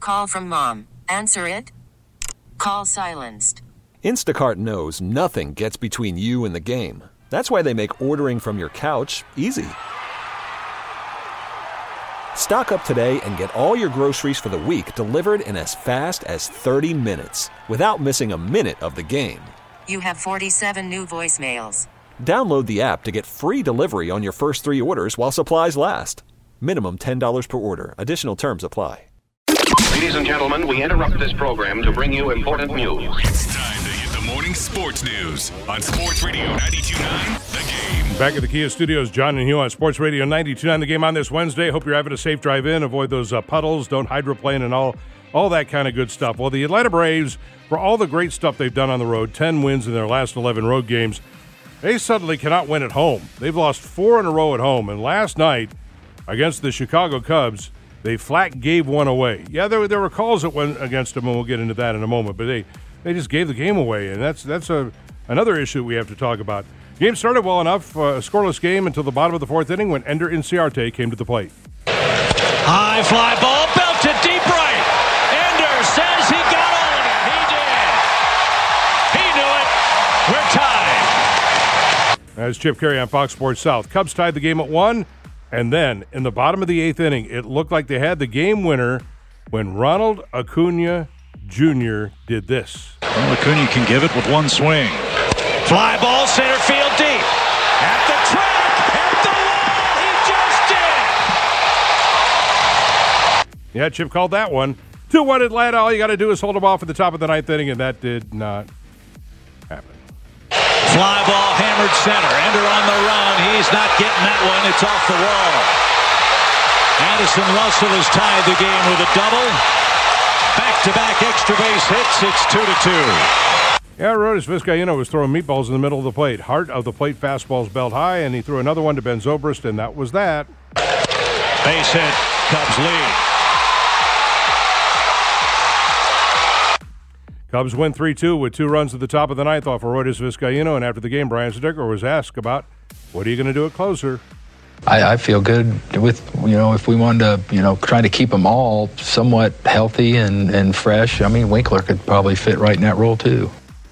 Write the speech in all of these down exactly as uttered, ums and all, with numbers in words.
call from mom. Answer it. Call silenced. Instacart knows nothing gets between you and the game. That's why they make ordering from your couch easy. Stock up today and get all your groceries for the week delivered in as fast as thirty minutes without missing a minute of the game. You have forty-seven new voicemails. Download the app to get free delivery on your first three orders while supplies last. Minimum ten dollars per order. Additional terms apply. Ladies and gentlemen, we interrupt this program to bring you important news. It's time to hit the morning sports news on Sports Radio ninety-two point nine The Game. Back at the Kia Studios, John and Hugh on Sports Radio ninety-two point nine The Game on this Wednesday. Hope you're having a safe drive in. Avoid those uh, puddles. Don't hydroplane and all, all that kind of good stuff. Well, the Atlanta Braves, for all the great stuff they've done on the road, ten wins in their last eleven road games, they suddenly cannot win at home. They've lost four in a row at home. And last night, against the Chicago Cubs, they flat gave one away. Yeah, there were, there were calls that went against them, and we'll get into that in a moment. But they, they just gave the game away, and that's that's a another issue we have to talk about. Game started well enough, uh, a scoreless game until the bottom of the fourth inning when Ender Inciarte came to the plate. High fly ball, belted deep right. Ender says he got all of it. He did. He knew it. We're tied. As Chip Carey on Fox Sports South. Cubs tied the game at one. And then, in the bottom of the eighth inning, it looked like they had the game winner when Ronald Acuna Junior did this. Well, Acuna can give it with one swing. Fly ball, center field deep. At the track, at the wall, he just did. Yeah, Chip called that one. two one Atlanta. All you got to do is hold them off at the top of the ninth inning, and that did not happen. Fly ball hammered center. Ender on the run. He's not getting that one. It's off the wall. Addison Russell has tied the game with a double. Back-to-back extra base hits. It's two to two. Yeah, Arodys Vizcaino was throwing meatballs in the middle of the plate. Heart of the plate fastballs belt high, and he threw another one to Ben Zobrist, and that was that. Base hit. Cubs lead. Cubs win three two with two runs at the top of the ninth off Arodys Vizcaino, and after the game, Brian Snitker was asked about, what are you going to do at closer? I, I feel good with, you know, if we wanted to, you know, try to keep them all somewhat healthy and, and fresh. I mean, Winkler could probably fit right in that role, too.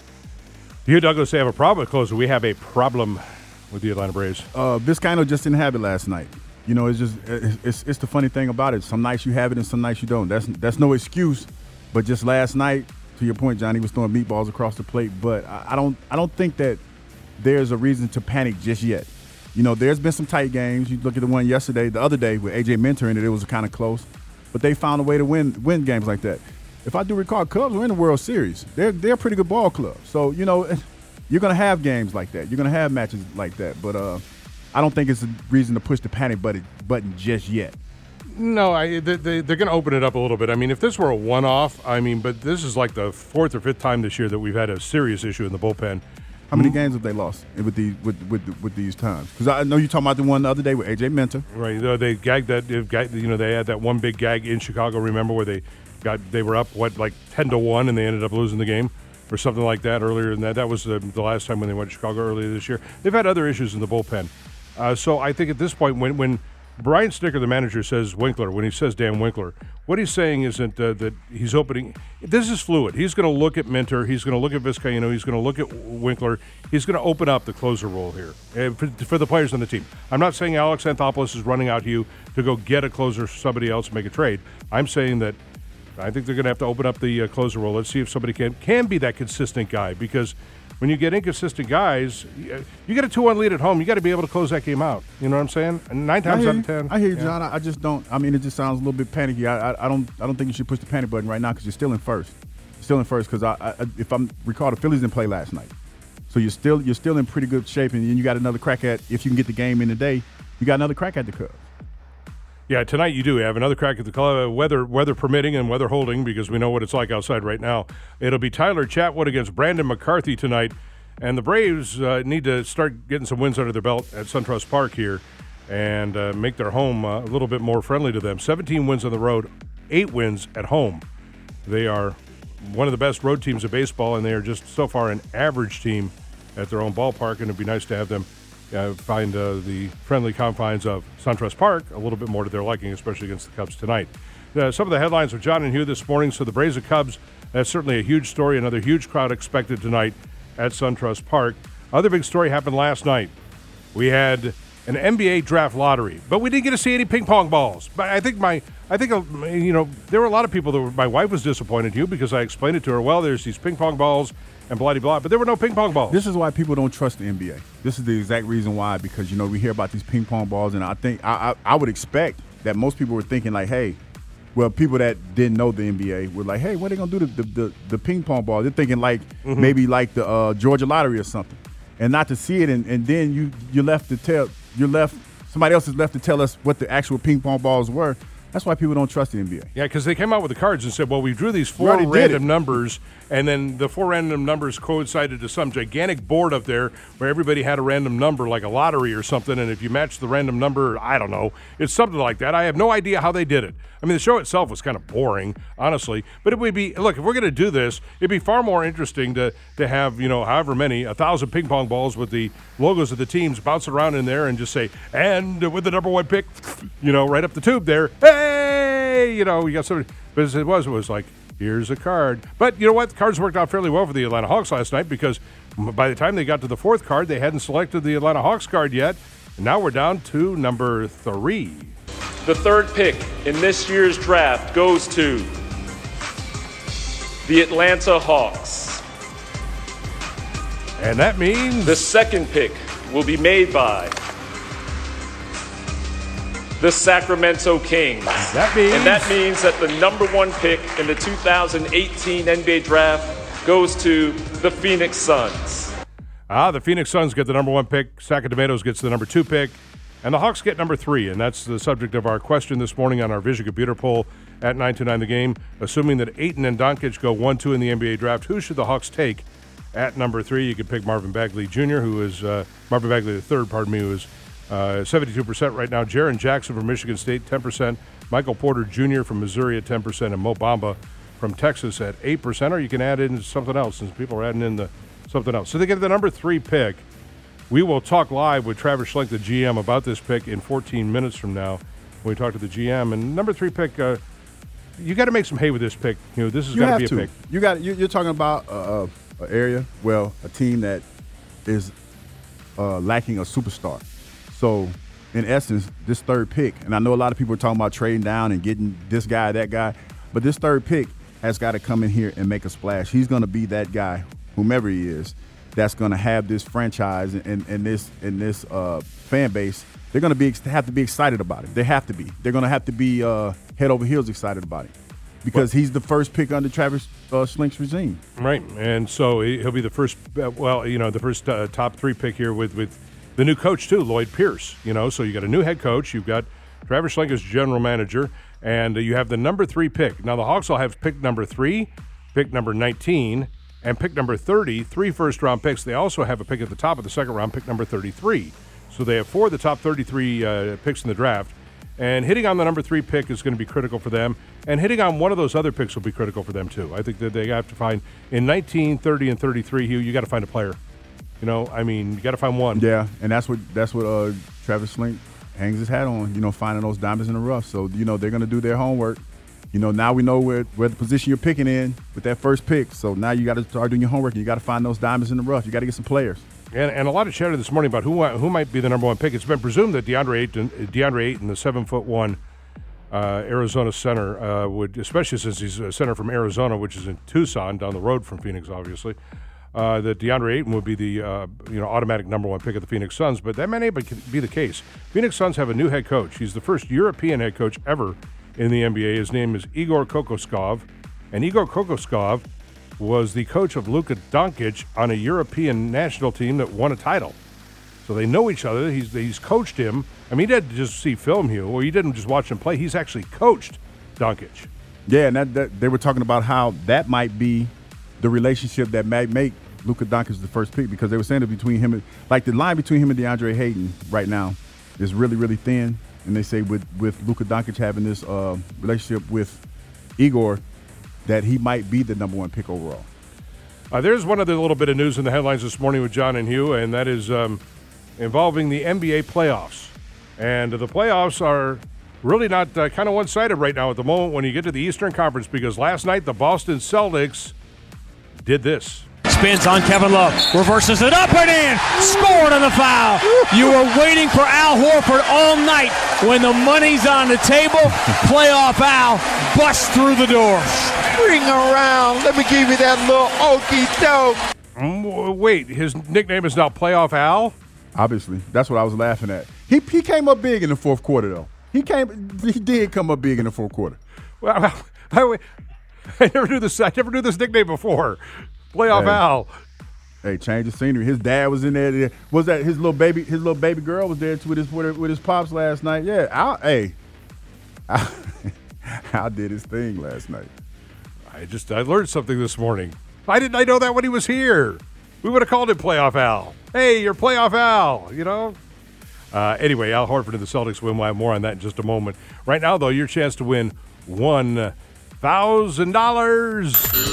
You, Douglas, they have a problem at closer. We have a problem with the Atlanta Braves. Uh, Vizcaino just didn't have it last night. You know, it's just it's, it's the funny thing about it. Some nights you have it and some nights you don't. That's that's no excuse. But just last night, to your point, Johnny was throwing meatballs across the plate. But I, I don't I don't think that there's a reason to panic just yet. You know, there's been some tight games. You look at the one yesterday, the other day with A J Minter in it, it was kind of close. But they found a way to win win games like that. If I do recall, Cubs were in the World Series. They're they're a pretty good ball club. So, you know, you're going to have games like that. You're going to have matches like that. But uh, I don't think it's a reason to push the panic button, button just yet. No, I, they, they, they're going to open it up a little bit. I mean, if this were a one-off, I mean, but this is like the fourth or fifth time this year that we've had a serious issue in the bullpen. How many games have they lost with the with with, with these times? Because I know you're talking about the one the other day with A J Minter. Right. They gagged that. You know, they had that one big gag in Chicago. Remember where they got they were up what like ten to one and they ended up losing the game or something like that earlier than that. That was the, the last time when they went to Chicago earlier this year. They've had other issues in the bullpen. Uh, so I think at this point, when when Brian Snitker, the manager, says Winkler, when he says Dan Winkler, what he's saying isn't uh, that he's opening. This is fluid. He's going to look at Minter. He's going to look at Vizcaino. He's going to look at Winkler. He's going to open up the closer role here uh, for, for the players on the team. I'm not saying Alex Anthopoulos is running out to you to go get a closer for somebody else and make a trade. I'm saying that I think they're going to have to open up the uh, closer role. Let's see if somebody can can be that consistent guy, because when you get inconsistent guys, you get a two one lead at home, you got to be able to close that game out. You know what I'm saying? And nine times out of ten. I hear you, yeah. John. I just don't. I mean, it just sounds a little bit panicky. I, I, I don't. I don't think you should push the panic button right now because you're still in first. Still in first because I, I, if I'm recall, the Phillies didn't play last night, so you're still you're still in pretty good shape, and you got another crack at if you can get the game in today. You got another crack at the Cubs. Yeah, tonight you do have another crack at the club, weather weather permitting and weather holding, because we know what it's like outside right now. It'll be Tyler Chatwood against Brandon McCarthy tonight, and the Braves uh, need to start getting some wins under their belt at SunTrust Park here and uh, make their home uh, a little bit more friendly to them. seventeen wins on the road, eight wins at home. They are one of the best road teams of baseball, and they are just so far an average team at their own ballpark, and it'd be nice to have them Uh, find uh, the friendly confines of SunTrust Park a little bit more to their liking, especially against the Cubs tonight. uh, some of the headlines with John and Hugh this morning. So the Braves and Cubs, that's certainly a huge story. Another huge crowd expected tonight at SunTrust Park. Other big story happened last night. We had an N B A draft lottery, but we didn't get to see any ping pong balls. But I think my, I think uh, you know, there were a lot of people that were, my wife was disappointed, Hugh, because I explained it to her. Well, there's these ping pong balls and blah blah, but there were no ping pong balls. This is why people don't trust the N B A. This is the exact reason why, because you know we hear about these ping pong balls, and I think I I, I would expect that most people were thinking like, hey, well, people that didn't know the N B A were like, hey, what are they gonna do to the the, the ping pong ball? They're thinking like mm-hmm. maybe like the uh, Georgia lottery or something, and not to see it, and, and then you you're left to tell you're left somebody else is left to tell us what the actual ping pong balls were. That's why people don't trust the N B A. Yeah, because they came out with the cards and said, well, we drew these four random numbers, and then the four random numbers coincided to some gigantic board up there where everybody had a random number, like a lottery or something, and if you match the random number, I don't know, it's something like that. I have no idea how they did it. I mean, the show itself was kind of boring, honestly, but it would be, look, if we're going to do this, it'd be far more interesting to, to have, you know, however many, a thousand ping pong balls with the logos of the teams bouncing around in there and just say, and with the number one pick, you know, right up the tube there, hey, you know, you got somebody, but as it was, it was like, here's a card. But you know what? The cards worked out fairly well for the Atlanta Hawks last night because by the time they got to the fourth card, they hadn't selected the Atlanta Hawks card yet. And now we're down to number three. The third pick in this year's draft goes to the Atlanta Hawks. And that means the second pick will be made by the Sacramento Kings. That means and that means that the number one pick in the two thousand eighteen N B A draft goes to the Phoenix Suns. Ah, the Phoenix Suns get the number one pick. Sacramento gets the number two pick. And the Hawks get number three. And that's the subject of our question this morning on our Vision Computer poll at nine two nine The Game. Assuming that Ayton and Doncic go one two in the N B A draft, who should the Hawks take at number three? You could pick Marvin Bagley Junior, who is uh, Marvin Bagley the third, pardon me, who is uh, seventy-two percent right now. Jaren Jackson from Michigan State, ten percent. Michael Porter Junior from Missouri at ten percent. And Mo Bamba from Texas at eight percent. Or you can add in something else since people are adding in the something else. So they get the number three pick. We will talk live with Travis Schlenk, the G M, about this pick in fourteen minutes from now when we talk to the G M. And number three pick, uh, you got to make some hay with this pick. You know, this has got to be a pick. You got you're talking about uh, an area, well, a team that is uh, lacking a superstar. So, in essence, this third pick, and I know a lot of people are talking about trading down and getting this guy, that guy, but this third pick has got to come in here and make a splash. He's going to be that guy, whomever he is, that's going to have this franchise and, and this and this uh, fan base. They're going to be have to be excited about it. They have to be. They're going to have to be uh, head over heels excited about it because well, he's the first pick under Travis uh, Schlenk's regime. Right, and so he'll be the first. Uh, well, you know, the first uh, top three pick here with with the new coach too, Lloyd Pierce. You know, so you got a new head coach. You've got Travis Schlenk as general manager, and uh, you have the number three pick. Now the Hawks will have pick number three, pick number nineteen. And pick number thirty, three first-round picks. They also have a pick at the top of the second round, pick number thirty-three. So they have four of the top thirty-three uh, picks in the draft. And hitting on the number three pick is going to be critical for them. And hitting on one of those other picks will be critical for them, too. I think that they have to find, in nineteen, thirty, and thirty-three, Hugh, you got to find a player. You know, I mean, you got to find one. Yeah, and that's what that's what uh, Travis Schlenk hangs his hat on, you know, finding those diamonds in the rough. So, you know, they're going to do their homework. You know, now we know where, where the position you're picking in with that first pick. So now you got to start doing your homework and you got to find those diamonds in the rough. You got to get some players. And, and a lot of chatter this morning about who who might be the number one pick. It's been presumed that DeAndre Ayton, DeAndre Ayton, the seven foot one uh, Arizona center, uh, would, especially since he's a center from Arizona, which is in Tucson, down the road from Phoenix, obviously, uh, that DeAndre Ayton would be the uh, you know automatic number one pick of the Phoenix Suns. But that may not be the case. Phoenix Suns have a new head coach. He's the first European head coach ever in the N B A. His name is Igor Kokoskov, and Igor Kokoskov was the coach of Luka Doncic on a European national team that won a title. So they know each other. He's he's coached him. I mean, he didn't just see film, Hugh, or he didn't just watch him play. He's actually coached Doncic. Yeah, and that, that they were talking about how that might be the relationship that might make Luka Doncic the first pick, because they were saying that between him and, like the line between him and DeAndre Ayton right now is really, really thin. And they say with, with Luka Doncic having this uh, relationship with Igor, that he might be the number one pick overall. Uh, there's one other little bit of news in the headlines this morning with John and Hugh, and that is um, involving the N B A playoffs. And the playoffs are really not uh, kind of one-sided right now at the moment when you get to the Eastern Conference, because last night the Boston Celtics did this. Spins on Kevin Love, reverses it up and in, scored on the foul. You were waiting for Al Horford all night. When the money's on the table, playoff Al busts through the door. Ring around, let me give you that little okey doke. Mm, wait, his nickname is now Playoff Al? Obviously, that's what I was laughing at. He he came up big in the fourth quarter, though. He came, he did come up big in the fourth quarter. Well, I, I never knew this. I never knew this nickname before. Playoff hey, Al. Hey, change the scenery. His dad was in there. Was that his little baby? His little baby girl was there too with his with his pops last night. Yeah, Al, hey, Al, Al did his thing last night. I just I learned something this morning. I didn't I know that when he was here. We would have called him Playoff Al. Hey, you're Playoff Al. You know. Uh, anyway, Al Horford and the Celtics win. We'll have more on that in just a moment. Right now, though, your chance to win one thousand dollars.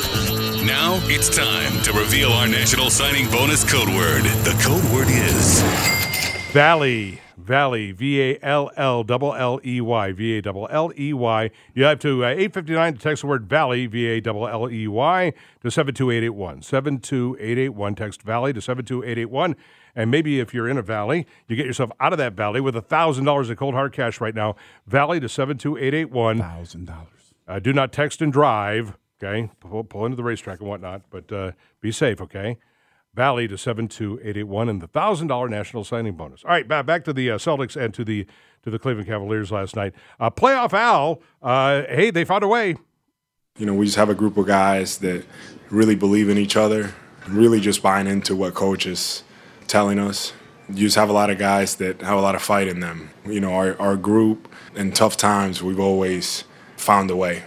Now it's time to reveal our national signing bonus code word. The code word is Valley. Valley. V A L L L L E Y. V A L L E Y. You have to uh, eight fifty-nine to text the word Valley. V A L L E Y to seven two eight eight one. seven two eight eight one. Text Valley to seven two eight eight one. And maybe if you're in a valley, you get yourself out of that valley with one thousand dollars in cold hard cash right now. Valley to seven two eight eight one. one thousand dollars. Uh, do not text and drive, okay? Pull, pull into the racetrack and whatnot, but uh, be safe, okay? Valley to seven two eight eight one and the one thousand dollars national signing bonus. All right, back, back to the uh, Celtics and to the to the Cleveland Cavaliers last night. Uh, playoff Al, uh, hey, they found a way. You know, we just have a group of guys that really believe in each other, really just buying into what coach is telling us. You just have a lot of guys that have a lot of fight in them. You know, our, our group, in tough times, we've always found a way.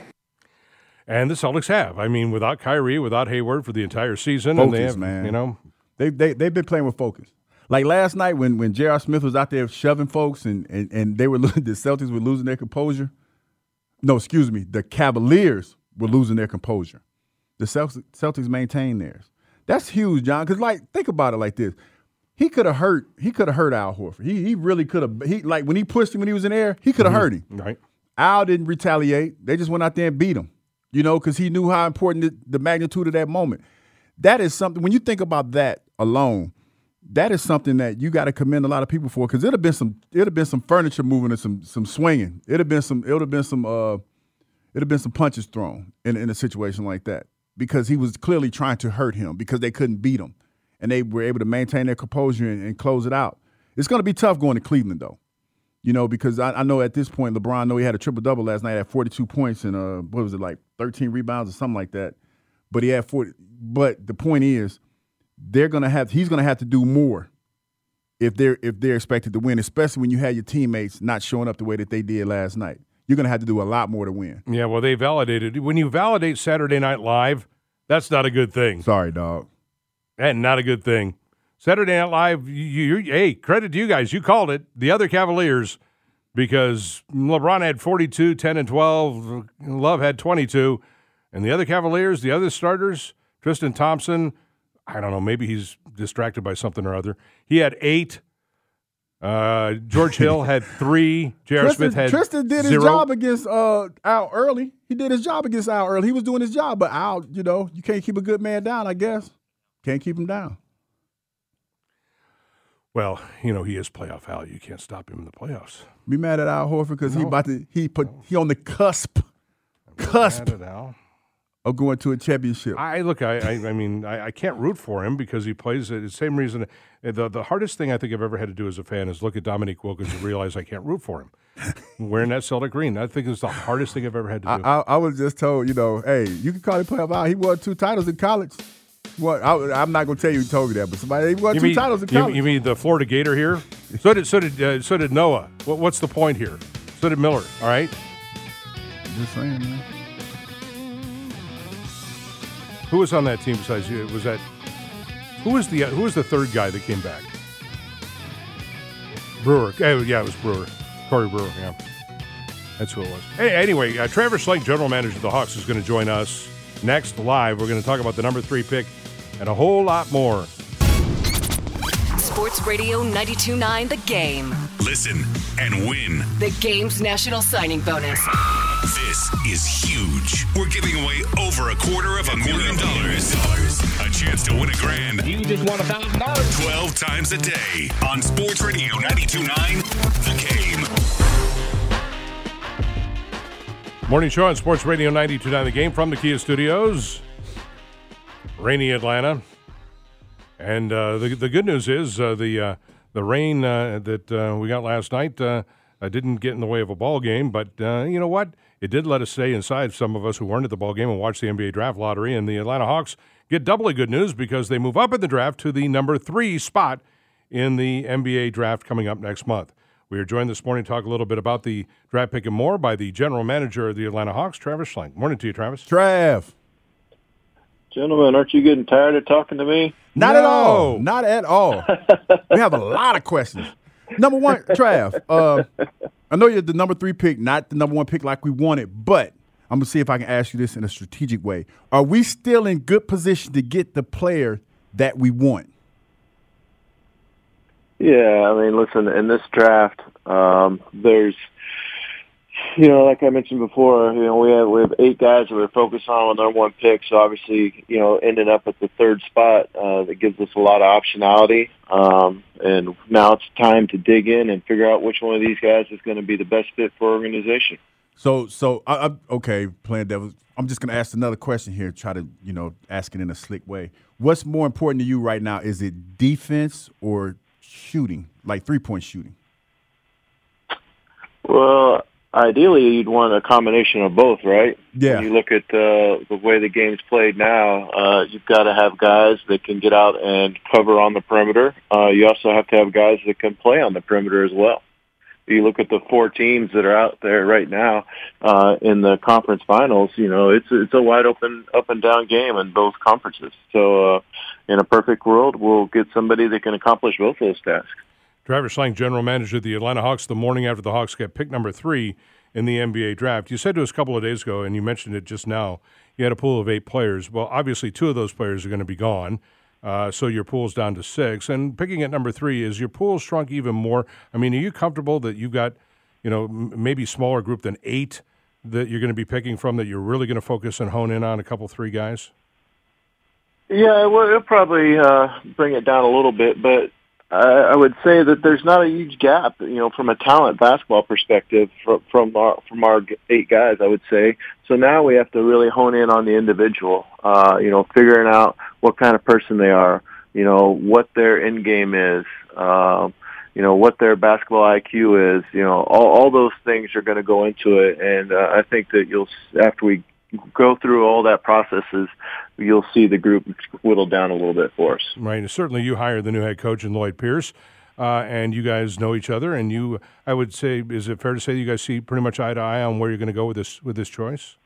And the Celtics have. I mean, without Kyrie, without Hayward for the entire season. Focus, and they have, man. You know. They, they, they've been playing with focus. Like last night when, when J R. Smith was out there shoving folks and, and, and they were the Celtics were losing their composure. No, excuse me. The Cavaliers were losing their composure. The Celtics, Celtics maintained theirs. That's huge, John, because, like, think about it like this. He could have hurt. He could have hurt Al Horford. He he really could have. He like when he pushed him when he was in the air. He could have mm-hmm. hurt him. Right. Al didn't retaliate. They just went out there and beat him. You know, because he knew how important the, the magnitude of that moment. That is something. When you think about that alone, that is something that you got to commend a lot of people for. Because it'd have been some. It'd have been some furniture moving and some some swinging. It'd have been some. It would have been some. Uh, it'd have been some punches thrown in in a situation like that. Because he was clearly trying to hurt him because they couldn't beat him. And they were able to maintain their composure and, and close it out. It's going to be tough going to Cleveland, though. You know, because I, I know at this point, LeBron, I know he had a triple-double last night at forty-two points and, uh, what was it, like thirteen rebounds or something like that. But he had forty. But the point is, they're going to have, he's going to have to do more if they're, if they're expected to win, especially when you had your teammates not showing up the way that they did last night. You're going to have to do a lot more to win. Yeah, well, they validated. When you validate Saturday Night Live, that's not a good thing. Sorry, dog. And not a good thing. Saturday Night Live, you, you, hey, credit to you guys. You called it. The other Cavaliers, because LeBron had forty-two, ten, and twelve. Love had twenty-two. And the other Cavaliers, the other starters, Tristan Thompson, I don't know, maybe he's distracted by something or other. He had eight. Uh, George Hill had three. J R. Smith had Tristan did his zero. job against uh, Al early. He did his job against Al early. He was doing his job, but Al, you know, you can't keep a good man down, I guess. Can't keep him down. Well, you know, he is playoff Al. You can't stop him in the playoffs. Be mad at Al Horford because no. he about to he put he on the cusp, I'm cusp mad at Al. of going to a championship. I look, I, I, I mean, I, I can't root for him because he plays it. The same reason. The the hardest thing I think I've ever had to do as a fan is look at Dominique Wilkins and realize I can't root for him. Wearing that Celtic green, I think it's the hardest thing I've ever had to do. I, I, I was just told, you know, hey, you can call him playoff Al. He won two titles in college. What? I, I'm not going to tell you who told me that, but somebody he won you two mean, titles in you, college. you mean the Florida Gator here? So did so did uh, so did Noah. What, what's the point here? So did Miller. All right. Just saying, man. Who was on that team besides you? Was that who was the who was the third guy that came back? Brewer. Oh, yeah, it was Brewer. Corey Brewer. Yeah, that's who it was. Hey, anyway, uh, Trevor Slank, general manager of the Hawks, is going to join us next live. We're going to talk about the number three pick and a whole lot more. Sports Radio ninety-two point nine The Game. Listen listen, and win. The game's national signing bonus. This is huge. We're giving away over a quarter of a million dollars. A chance to win a grand. You just won a thousand dollars. twelve times a day on Sports Radio ninety-two point nine, The Game. Morning show on Sports Radio ninety-two point nine The Game from the Kia Studios. Rainy Atlanta. And uh, the the good news is uh, the uh, the rain uh, that uh, we got last night uh, uh, didn't get in the way of a ball game. But uh, you know what? It did let us stay inside, some of us who weren't at the ball game, and watch the N B A Draft Lottery. And the Atlanta Hawks get doubly good news because they move up in the draft to the number three spot in the N B A Draft coming up next month. We are joined this morning to talk a little bit about the draft pick and more by the general manager of the Atlanta Hawks, Travis Schlenk. Morning to you, Travis. Trav. Gentlemen, aren't you getting tired of talking to me? Not no. at all. Not at all. We have a lot of questions. Number one, Trav, uh, I know you're the number three pick, not the number one pick like we wanted, but I'm going to see if I can ask you this in a strategic way. Are we still in good position to get the player that we want? Yeah, I mean, listen, in this draft, um, there's, you know, like I mentioned before, you know, we have we have eight guys that we're focused on with our one pick. So obviously, you know, ending up at the third spot, uh, that gives us a lot of optionality. Um, and now it's time to dig in and figure out which one of these guys is going to be the best fit for our organization. So, so I, I, okay, playing devil. I'm just going to ask another question here. Try to, you know, ask it in a slick way. What's more important to you right now? Is it defense or shooting, like three-point shooting? Well, ideally, you'd want a combination of both, right? Yeah. When you look at uh, the way the game's played now, uh, you've got to have guys that can get out and cover on the perimeter. Uh, you also have to have guys that can play on the perimeter as well. You look at the four teams that are out there right now uh, in the conference finals. You know, it's it's a wide open, up and down game in both conferences. So, uh, in a perfect world, we'll get somebody that can accomplish both those tasks. Travis Schlenk, general manager of the Atlanta Hawks, the morning after the Hawks get pick number three in the N B A draft. You said to us a couple of days ago, and you mentioned it just now, you had a pool of eight players. Well, obviously, two of those players are going to be gone. Uh, so your pool's down to six. And picking at number three, is your pool shrunk even more? I mean, are you comfortable that you've got, you know, m- maybe smaller group than eight that you're going to be picking from, that you're really going to focus and hone in on a couple, three guys? Yeah, well, it'll probably uh, bring it down a little bit, but I, I would say that there's not a huge gap, you know, from a talent basketball perspective from, from our from our eight guys, I would say. So now we have to really hone in on the individual, uh, you know, figuring out what kind of person they are, you know, what their end game is, um, you know, what their basketball I Q is, you know, all, all those things are going to go into it. And uh, I think that you'll, after we go through all that processes, you'll see the group whittle down a little bit for us. Right. And certainly you hired the new head coach in Lloyd Pierce, uh, and you guys know each other. And you, I would say, is it fair to say you guys see pretty much eye to eye on where you're going to go with this with this choice?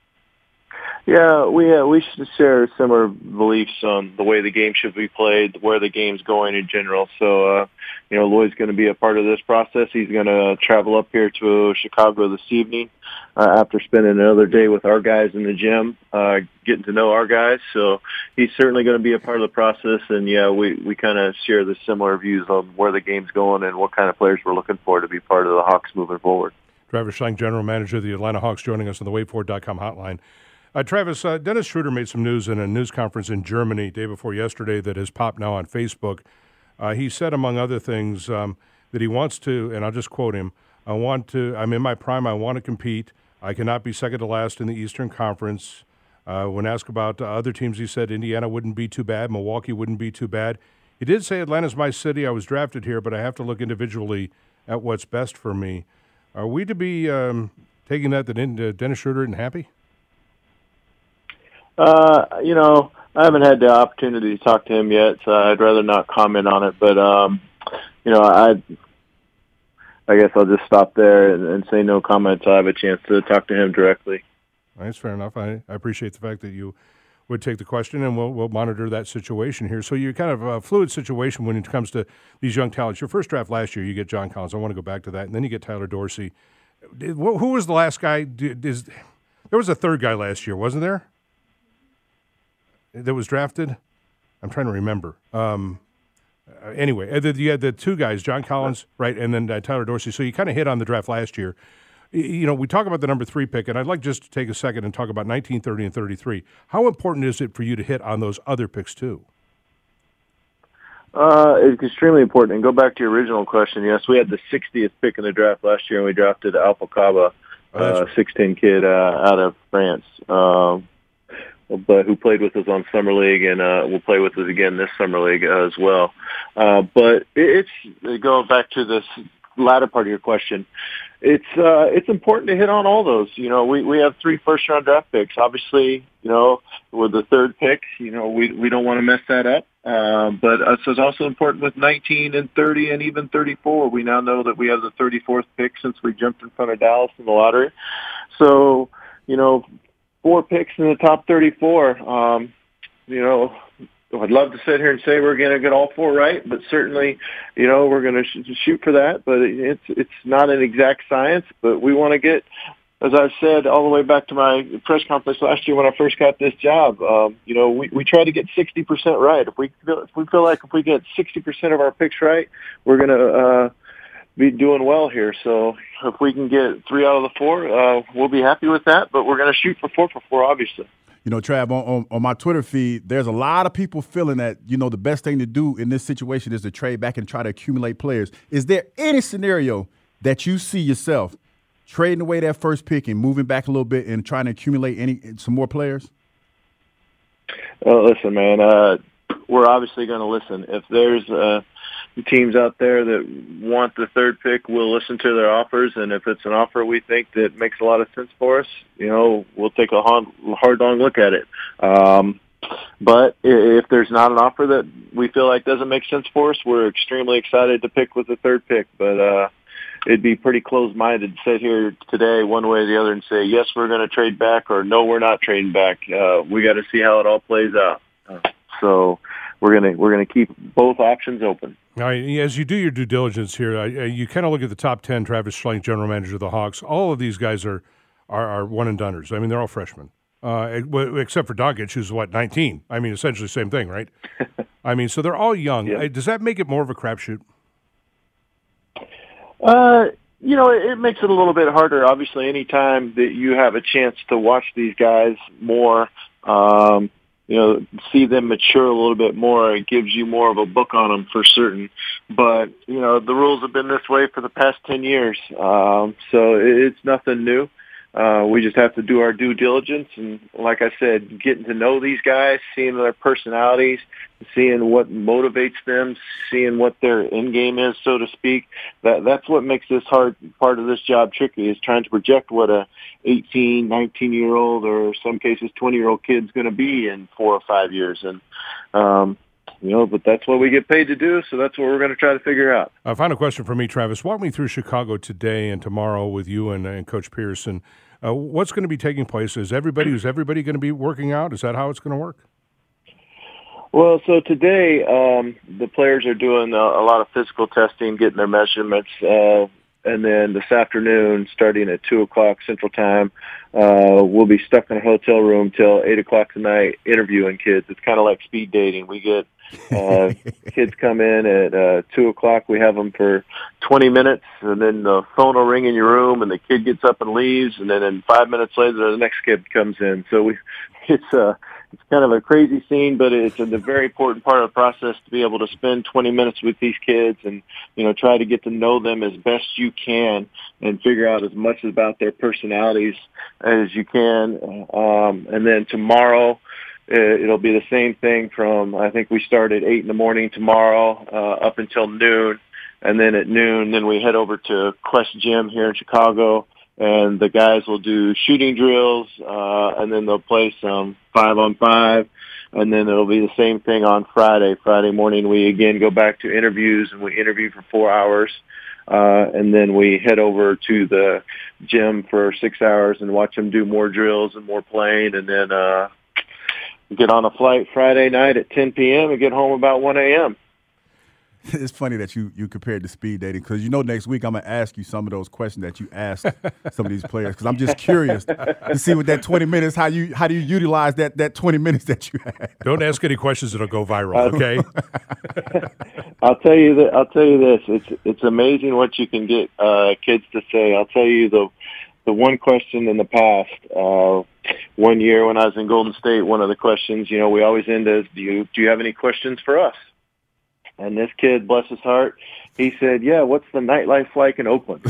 Yeah, we uh, we should share similar beliefs on the way the game should be played, where the game's going in general. So, uh, you know, Lloyd's going to be a part of this process. He's going to travel up here to Chicago this evening uh, after spending another day with our guys in the gym, uh, getting to know our guys. So he's certainly going to be a part of the process. And, yeah, we, we kind of share the similar views on where the game's going and what kind of players we're looking for to be part of the Hawks moving forward. Travis Schlenk, general manager of the Atlanta Hawks, joining us on the wait for it dot com hotline. Uh, Travis, uh, Dennis Schroeder made some news in a news conference in Germany day before yesterday that has popped now on Facebook. Uh, he said, among other things, um, that he wants to, and I'll just quote him, I want to, I'm in my prime, I want to compete. I cannot be second to last in the Eastern Conference. Uh, when asked about uh, other teams, he said Indiana wouldn't be too bad, Milwaukee wouldn't be too bad. He did say Atlanta's my city, I was drafted here, but I have to look individually at what's best for me. Are we to be um, taking that that uh, Dennis Schroeder isn't happy? Uh, you know, I haven't had the opportunity to talk to him yet, so I'd rather not comment on it. But, um, you know, I I guess I'll just stop there and, and say no comment until I have a chance to talk to him directly. That's fair enough. I, I appreciate the fact that you would take the question, and we'll we'll monitor that situation here. So you're kind of a fluid situation when it comes to these young talents. Your first draft last year, you get John Collins. I want to go back to that. And then you get Tyler Dorsey. Who was the last guy? Is, there was a third guy last year, wasn't there? That was drafted? I'm trying to remember. Um, anyway, you had the two guys, John Collins, right, and then uh, Tyler Dorsey. So you kind of hit on the draft last year. You know, we talk about the number three pick, and I'd like just to take a second and talk about nineteen, thirty, and thirty-three. How important is it for you to hit on those other picks too? Uh, it's extremely important. And go back to your original question. Yes, we had the sixtieth pick in the draft last year, and we drafted Alpha Kaba, uh, six ten kid uh, out of France, um, but who played with us on Summer League and uh, will play with us again this Summer League uh, as well. Uh, but it's going back to this latter part of your question. It's uh, it's important to hit on all those. You know, we, we have three first round draft picks. Obviously, you know, with the third pick, you know, we we don't want to mess that up. Uh, but uh, so it's also important with nineteen and thirty and even thirty-four. We now know that we have the thirty-fourth pick since we jumped in front of Dallas in the lottery. So, you know, four picks in the top thirty-four. Um, you know, I'd love to sit here and say we're going to get all four right, but certainly, you know, we're going to sh- shoot for that. But it's it's not an exact science. But we want to get, as I've said all the way back to my press conference last year when I first got this job, um, you know, we, we try to get sixty percent right. If we feel, if we feel like if we get sixty percent of our picks right, we're going to uh, be doing well here. So if we can get three out of the four, uh, we'll be happy with that. But we're going to shoot for four for four, obviously. You know, Trav, on, on, on my Twitter feed, there's a lot of people feeling that, you know, the best thing to do in this situation is to trade back and try to accumulate players. Is there any scenario that you see yourself trading away that first pick and moving back a little bit and trying to accumulate any some more players? Uh, listen, man, uh, we're obviously going to listen. If there's uh, teams out there that want the third pick, we'll listen to their offers. And if it's an offer we think that makes a lot of sense for us, you know, we'll take a hard, hard long look at it. Um, but if there's not an offer that we feel like doesn't make sense for us, we're extremely excited to pick with the third pick. But uh, it'd be pretty closed-minded to sit here today one way or the other and say, yes, we're going to trade back, or no, we're not trading back. Uh, we got to see how it all plays out. Uh, so we're going to we're going to keep both options open. Now, as you do your due diligence here, uh, you kind of look at the top ten, Travis Schlenk, general manager of the Hawks. All of these guys are are, are one-and-doners. I mean, they're all freshmen, uh, except for Doncic, who's, what, nineteen? I mean, essentially the same thing, right? I mean, so they're all young. Yeah. Does that make it more of a crapshoot? Uh, you know, it, it makes it a little bit harder. Obviously, any time that you have a chance to watch these guys more, um, you know, see them mature a little bit more, it gives you more of a book on them for certain. But, you know, the rules have been this way for the past ten years. Um, so it's nothing new. Uh, we just have to do our due diligence. And like I said, getting to know these guys, seeing their personalities, seeing what motivates them, seeing what their end game is, so to speak. That that's what makes this hard part of this job tricky, is trying to project what a eighteen, nineteen-year-old or some cases twenty-year-old kid's going to be in four or five years. And, um, you know, but that's what we get paid to do, so that's what we're going to try to figure out. A final question for me, Travis. Walk me through Chicago today and tomorrow with you and, and Coach Pearson. Uh, what's going to be taking place? Is everybody, is everybody going to be working out? Is that how it's going to work? Well, so today um, the players are doing a, a lot of physical testing, getting their measurements, uh, and then this afternoon, starting at two o'clock Central Time, uh, we'll be stuck in a hotel room till eight o'clock tonight interviewing kids. It's kind of like speed dating. We get uh, kids come in at uh, two o'clock. We have them for twenty minutes, and then the phone will ring in your room, and the kid gets up and leaves, and then in five minutes later, the next kid comes in. So we, it's a uh, It's kind of a crazy scene, but it's a very important part of the process to be able to spend twenty minutes with these kids and, you know, try to get to know them as best you can and figure out as much about their personalities as you can. Um, and then tomorrow, it'll be the same thing from, I think we start at eight in the morning tomorrow uh, up until noon. And then at noon, then we head over to Quest Gym here in Chicago. And the guys will do shooting drills, uh, and then they'll play some five on five. And then it'll be the same thing on Friday. Friday morning, we again go back to interviews, and we interview for four hours. Uh, and then we head over to the gym for six hours and watch them do more drills and more playing. And then, uh, get on a flight Friday night at ten p.m. and get home about one a.m. It's funny that you you compared to speed dating because you know next week I'm gonna ask you some of those questions that you asked some of these players because I'm just curious to see with that twenty minutes how you how do you utilize that that twenty minutes that you had. Don't ask any questions that'll go viral, okay? I'll tell you that. I'll tell you this. It's it's amazing what you can get uh, kids to say. I'll tell you the the one question in the past. Uh, one year when I was in Golden State, one of the questions, you know, we always end as, "Do you do you have any questions for us?" And this kid, bless his heart, he said, "Yeah, what's the nightlife like in Oakland?"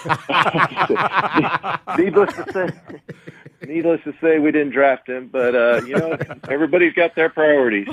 needless to say, needless to say, we didn't draft him, but uh, you know, everybody's got their priorities.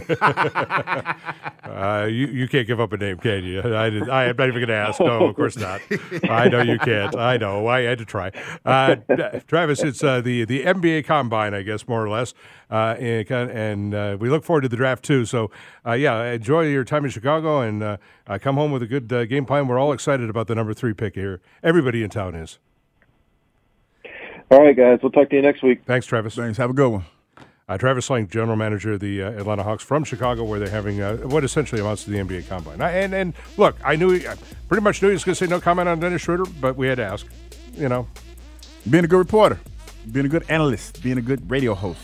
uh, you you can't give up a name, can you? I did, I am not even going to ask. No, of course not. I know you can't. I know. I had to try. Uh, Travis, it's uh, the the N B A Combine, I guess, more or less, uh, and, and uh, we look forward to the draft too. So, uh, yeah, enjoy your time in Chicago and uh, uh, come home with a good uh, game plan. We're all excited about the number three pick here. Everybody in town is. All right, guys. We'll talk to you next week. Thanks, Travis. Thanks. Have a good one. Uh, Travis Slang, general manager of the uh, Atlanta Hawks from Chicago, where they're having uh, what essentially amounts to the N B A Combine. I, and and look, I knew he, I pretty much knew he was going to say no comment on Dennis Schroeder, but we had to ask. You know, being a good reporter, being a good analyst, being a good radio host.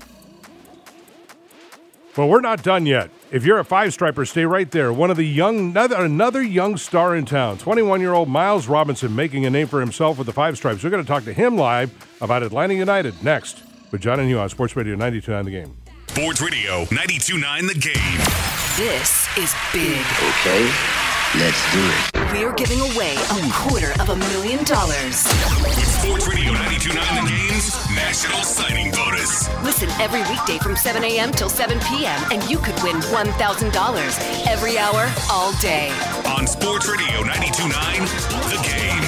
Well, we're not done yet. If you're a five-striper, stay right there. One of the young, another, another young star in town, twenty-one-year-old Miles Robinson, making a name for himself with the Five Stripes. We're going to talk to him live about Atlanta United next with John and Hugh on Sports Radio ninety-two point nine The Game. Sports Radio ninety-two point nine The Game. This is big. Okay, let's do it. We're giving away a quarter of a million dollars. With Sports Radio ninety-two point nine The Game's National Signing Bonus. Listen every weekday from seven a.m. till seven p.m. and you could win one thousand dollars every hour, all day. On Sports Radio ninety-two point nine The Game.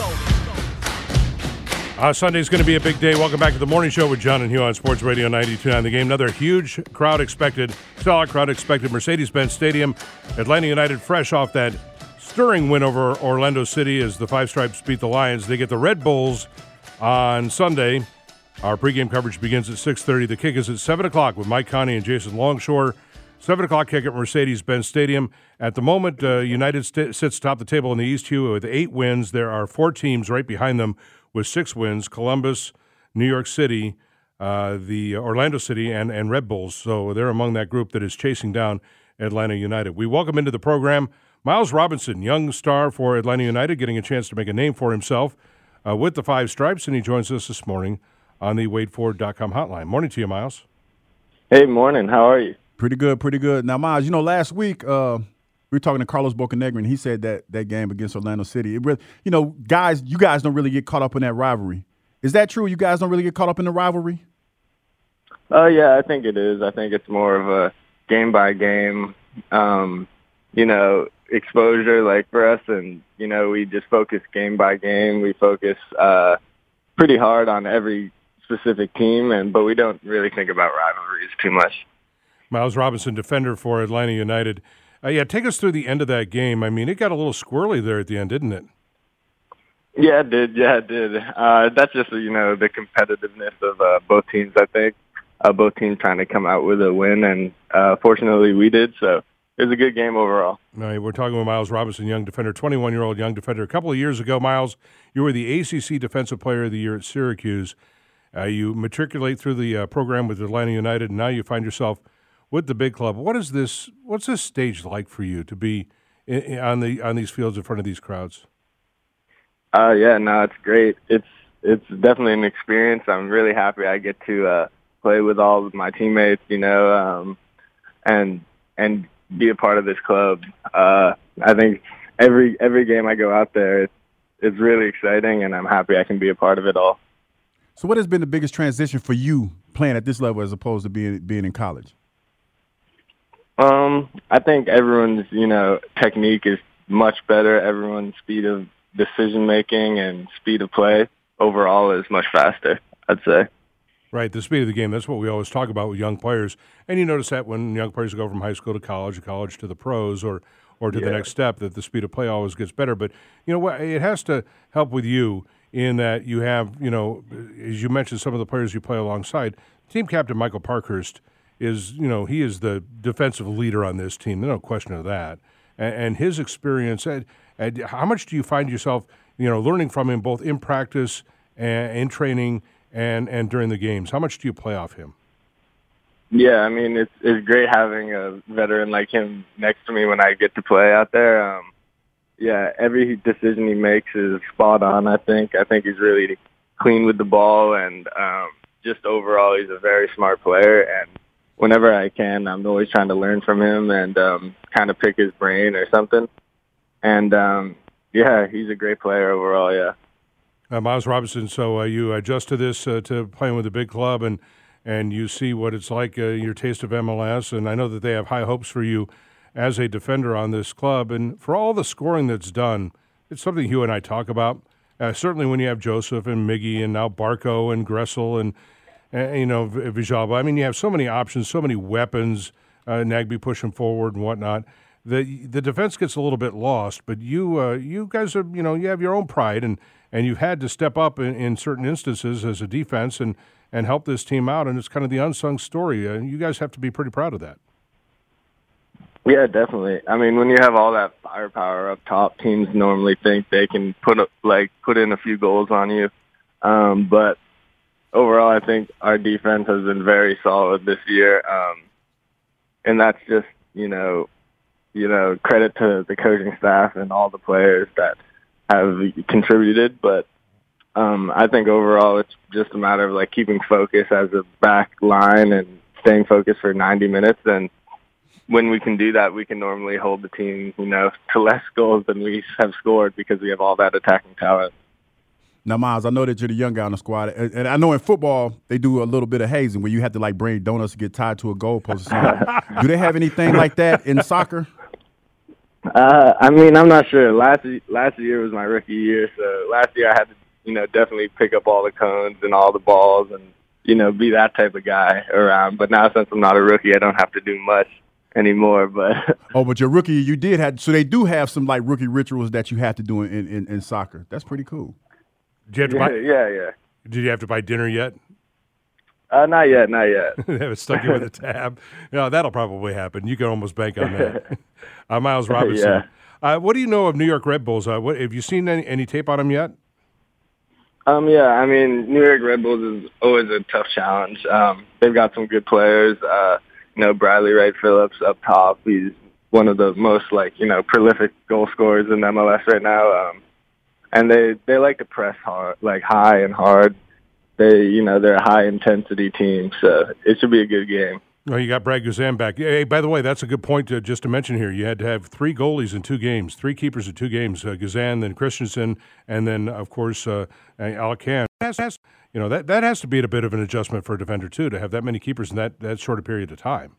Uh, Sunday's going to be a big day. Welcome back to the morning show with John and Hugh on Sports Radio ninety-two point nine The Game. Another huge crowd expected, solid crowd expected. Mercedes-Benz Stadium. Atlanta United fresh off that stirring win over Orlando City as the Five Stripes beat the Lions. They get the Red Bulls on Sunday. Our pregame coverage begins at six thirty. The kick is at seven o'clock with Mike Connie and Jason Longshore. seven o'clock kick at Mercedes-Benz Stadium. At the moment, uh, United st- sits atop the table in the East, Hugh, with eight wins. There are four teams right behind them with six wins: Columbus, New York City, uh, the Orlando City, and, and Red Bulls. So they're among that group that is chasing down Atlanta United. We welcome into the program Miles Robinson, young star for Atlanta United, getting a chance to make a name for himself uh, with the Five Stripes, and he joins us this morning on the Wade Ford dot com hotline. Morning to you, Miles. Hey, morning. How are you? Pretty good, pretty good. Now, Miles, you know, last week uh, we were talking to Carlos Bocanegra, and he said that that game against Orlando City, it really, you know, guys, you guys don't really get caught up in that rivalry. Is that true? You guys don't really get caught up in the rivalry? Uh, yeah, I think it is. I think it's more of a game-by-game, um, you know, exposure, like for us, and, you know, we just focus game-by-game. We focus uh, pretty hard on every specific team, and but we don't really think about rivalries too much. Miles Robinson, defender for Atlanta United. Uh, yeah, take us through the end of that game. I mean, it got a little squirrely there at the end, didn't it? Yeah, it did. Yeah, it did. Uh, that's just, you know, the competitiveness of uh, both teams, I think. Uh, both teams trying to come out with a win, and uh, fortunately we did, so it was a good game overall. All right, we're talking with Miles Robinson, young defender, twenty-one-year-old young defender. A couple of years ago, Miles, you were the A C C Defensive Player of the Year at Syracuse. Uh, you matriculate through the uh, program with Atlanta United, and now you find yourself with the big club. What is this? What's this stage like for you to be in, in, on the on these fields in front of these crowds? Uh, yeah, no, it's great. It's it's definitely an experience. I'm really happy I get to uh, play with all of my teammates, you know, um, and and be a part of this club. Uh, I think every every game I go out there, it's, it's really exciting, and I'm happy I can be a part of it all. So what has been the biggest transition for you playing at this level as opposed to being being in college? Um, I think everyone's, you know, technique is much better. Everyone's speed of decision-making and speed of play overall is much faster, I'd say. Right, the speed of the game, that's what we always talk about with young players. And you notice that when young players go from high school to college, college to the pros, or, or to yeah. the next step, that the speed of play always gets better. But, you know what, it has to help with you in that you have, you know, as you mentioned, some of the players you play alongside. Team captain Michael Parkhurst is, you know, he is the defensive leader on this team. There's no question of that. and, and his experience. And, and how much do you find yourself, you know, learning from him both in practice and in training and, and during the games? How much do you play off him? Yeah, I mean, it's it's great having a veteran like him next to me when I get to play out there. Um, yeah, every decision he makes is spot on, I think. I think he's really clean with the ball, and um, just overall, he's a very smart player. And whenever I can, I'm always trying to learn from him and um, kind of pick his brain or something. And, um, yeah, he's a great player overall, yeah. Uh, Miles Robinson, so uh, you adjust to this, uh, to playing with a big club, and and you see what it's like, uh, your taste of M L S, and I know that they have high hopes for you as a defender on this club. And for all the scoring that's done, it's something you and I talk about. Uh, certainly when you have Joseph and Miggy and now Barco and Gressel and, and you know, Villalba. I mean, you have so many options, so many weapons, uh, Nagbe pushing forward and whatnot. The the defense gets a little bit lost, but you uh, you guys are, you know, you have your own pride, and, and you've had to step up in, in certain instances as a defense and, and help this team out, and it's kind of the unsung story. Uh, you guys have to be pretty proud of that. Yeah, definitely. I mean, when you have all that firepower up top, teams normally think they can put up, like put in a few goals on you. Um, but overall, I think our defense has been very solid this year, um, and that's just you know, you know, credit to the coaching staff and all the players that have contributed. But um, I think overall, it's just a matter of like keeping focus as a back line and staying focused for ninety minutes and. When we can do that, we can normally hold the team, you know, to less goals than we have scored because we have all that attacking talent. Now, Miles, I know that you're the young guy on the squad, and I know in football they do a little bit of hazing where you have to like bring donuts to get tied to a goalpost or something. Do they have anything like that in soccer? Uh, I mean, I'm not sure. Last last year was my rookie year, so last year I had to, you know, definitely pick up all the cones and all the balls and, you know, be that type of guy around. But now since I'm not a rookie, I don't have to do much anymore. But oh, but your rookie, you did have, so they do have some like rookie rituals that you have to do in, in, in soccer. That's pretty cool. Did you have to yeah, buy, yeah, yeah. Did you have to buy dinner yet? Uh, not yet, not yet. They haven't stuck you with a tab. No, that'll probably happen. You can almost bank on that. uh, Miles Robinson. Yeah. Uh, what do you know of New York Red Bulls? Uh, what, have you seen any, any tape on them yet? Um, yeah, I mean, New York Red Bulls is always a tough challenge. Um, they've got some good players. Uh, you know, Bradley Wright Phillips up top. He's one of the most, like, you know, prolific goal scorers in M L S right now. Um, and they, they like to press hard, like high and hard. They, you know, they're a high-intensity team, so it should be a good game. Well, you got Brad Guzan back. Hey, by the way, that's a good point to, just to mention here. You had to have three goalies in two games, three keepers in two games, uh, Guzan, then Christensen, and then, of course, uh, Alacan. You know, that, that has to be a bit of an adjustment for a defender, too, to have that many keepers in that, that short a period of time.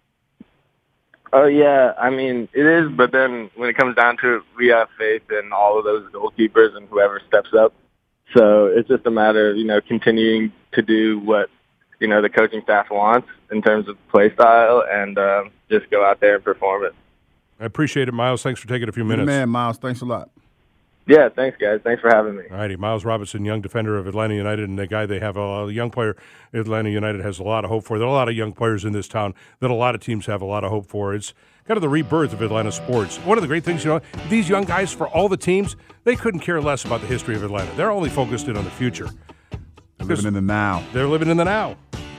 Oh, yeah, I mean, it is, but then when it comes down to it, we have faith in all of those goalkeepers and whoever steps up. So it's just a matter of, you know, continuing to do what, you know, the coaching staff wants in terms of play style and uh, just go out there and perform it. I appreciate it, Miles. Thanks for taking a few minutes. Man, Miles, thanks a lot. Yeah, thanks, guys. Thanks for having me. All righty, Miles Robinson, young defender of Atlanta United, and a guy they have, a, a young player Atlanta United has a lot of hope for. There are a lot of young players in this town that a lot of teams have a lot of hope for. It's kind of the rebirth of Atlanta sports. One of the great things, you know, these young guys, for all the teams, they couldn't care less about the history of Atlanta. They're only focused in on the future. They're living in the now. They're living in the now.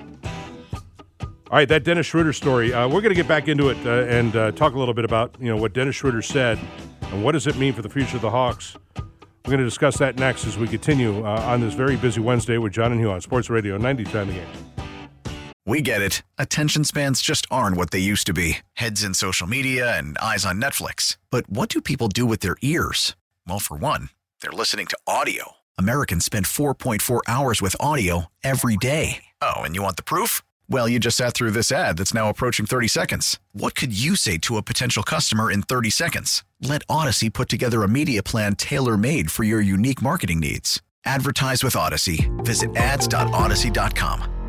All right, that Dennis Schroeder story, uh, we're going to get back into it uh, and uh, talk a little bit about, you know, what Dennis Schroeder said and what does it mean for the future of the Hawks. We're going to discuss that next as we continue uh, on this very busy Wednesday with John and Hugh on Sports Radio ninety-time The Game. We get it. Attention spans just aren't what they used to be. Heads in social media and eyes on Netflix. But what do people do with their ears? Well, for one, they're listening to audio. Americans spend four point four hours with audio every day. Oh, and you want the proof? Well, you just sat through this ad that's now approaching thirty seconds. What could you say to a potential customer in thirty seconds? Let Odyssey put together a media plan tailor-made for your unique marketing needs. Advertise with Odyssey. Visit ads dot odyssey dot com.